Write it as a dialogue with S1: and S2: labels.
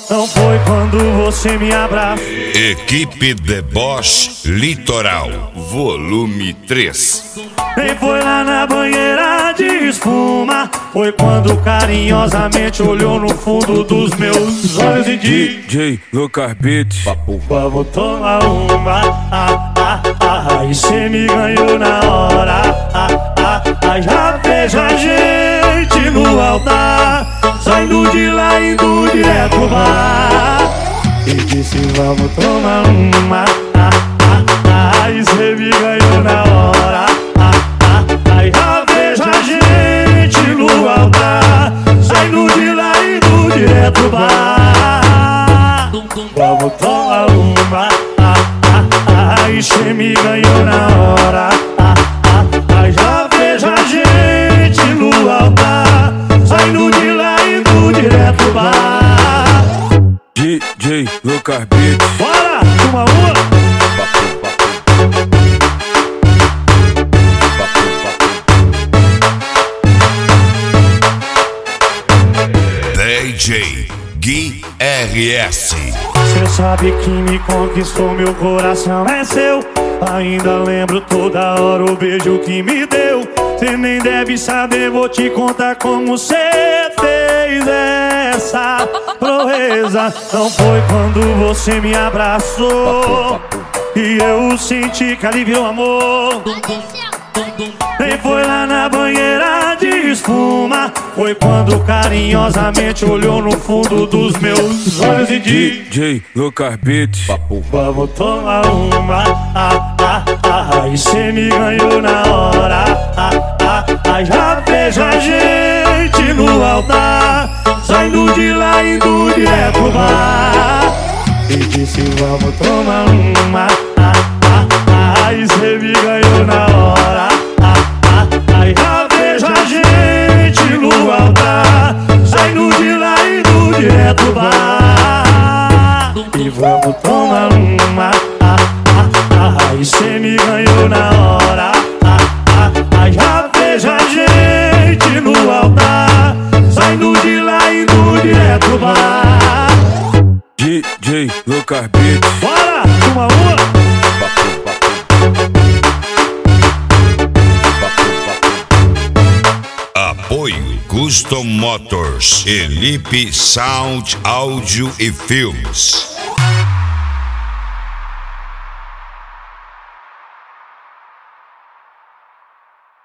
S1: não foi quando você me abraçou.
S2: Equipe Deboche Litoral, volume 3.
S1: Nem foi lá na banheira de espuma, foi quando carinhosamente olhou no fundo dos meus olhos e disse:
S3: DJ Lucas Beats,
S1: vamos tomar uma, e cê me ganhou na hora, já vejo a gente no altar, saindo de lá indo direto pro bar. E disse vamos tomar uma, e cê me ganhou na hora, já vejo a gente no altar, saindo de lá indo direto pro bar. Vamos tomar uma, e cê me ganhou na hora, já vejo a gente no altar, saindo de lá indo direto pro bar.
S3: DJ Lucas Beats.
S1: Bora, uma.
S2: DJ Gui RS.
S1: Cê sabe que me conquistou, meu coração é seu. Ainda lembro toda hora o beijo que me deu. Cê nem deve saber, vou te contar como cê fez essa proeza. Não foi quando você me abraçou e eu senti que aliviou amor. Nem foi lá na banheira de espuma, foi quando carinhosamente olhou no fundo dos meus olhos e disse:
S3: DJ Lucas Beats,
S1: vamos tomar uma, e cê me ganhou na hora, já vejo a gente no altar, saindo de lá indo direto pro bar. E disse vamos tomar uma, e cê me ganhou na hora, já vejo a gente no altar, saindo de lá indo direto pro bar. E vamos tomar uma, e cê me ganhou na hora, já vejo a gente no altar, saindo de lá indo direto pro bar.
S3: DJ Lucas Beats.
S1: Bora, uma.
S2: Apoio Custom Motors, Elipe Sound, Áudio e Filmes.